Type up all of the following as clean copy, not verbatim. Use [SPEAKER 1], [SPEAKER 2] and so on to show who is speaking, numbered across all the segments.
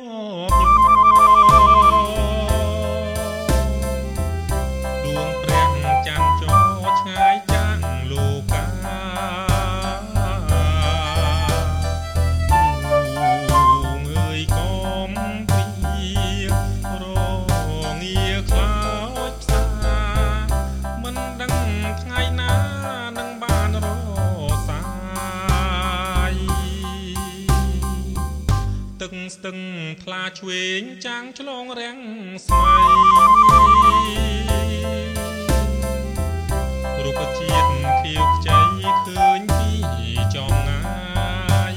[SPEAKER 1] ប់ញ័រដួងព្រះច័ន្ទចរឆ្ងាយចាំងលោកាងើយកុំព្រារងាខ្លោចផ្សាមិនដឹងថ្ងៃណានឹងបានរសាយទឹកស្ទឹងថ្លាឆ្វេងចាំងឆ្លងរាំងស្មៃរុក្ខជាតិខៀវខ្ចីឃើញពីចំងាយ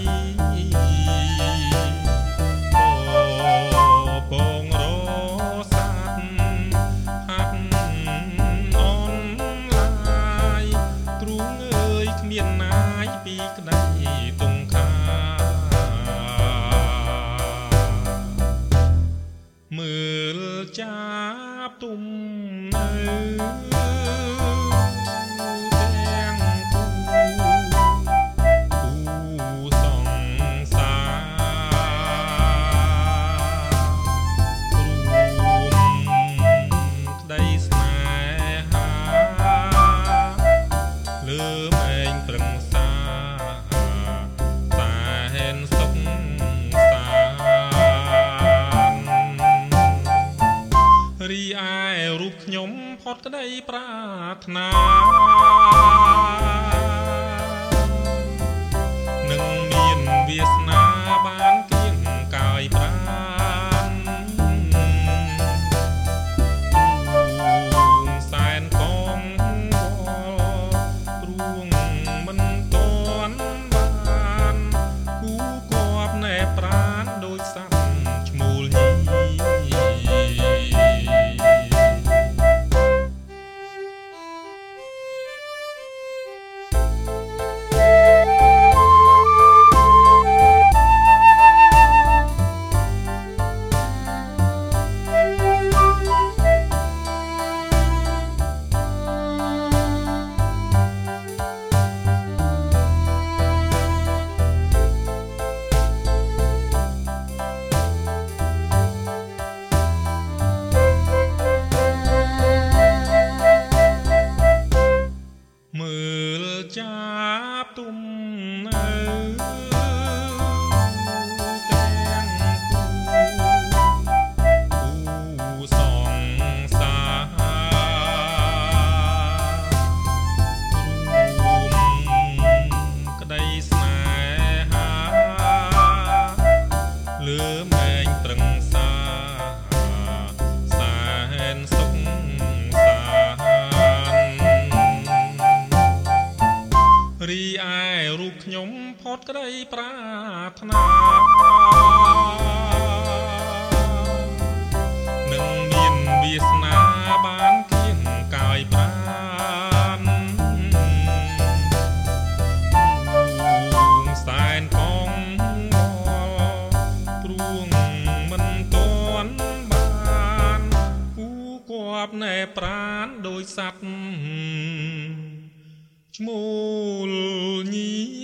[SPEAKER 1] ពងរសាត់ហាត់អនឡាយទ្រូងអើយគ្មានណាយពីក្តីទងខាមើលចាប់ទុំនៅទាំងគូសង្សាររួមក្តីស្នេហាលើមែងប្រឹងសាតែហេនសុខសារីឯរូបខ្ញុំផុតក្តីប្រាថ្នានឹងមានវាសនាបានគៀងកាយប្រាណសែនកងវល់ទ្រួងមិនទាន់បានគូគប់ណែប្រាណដូចសត្វឈ្មោលញីមើលចាប់ទុំនៅទាំងគូសង្សាររួមក្តីស្នេហាលើមែងប្រឹងសាសែនសុខសារីឯរូបខ្ញុំផុតក្តីប្រាថ្នានឹងមានវាសនាបានគៀងកាយប្រាណសែនកងវល់ទ្រួងមិនទាន់បានគូគប់ណែប្រាណដោយសត្វឈ្មោលញី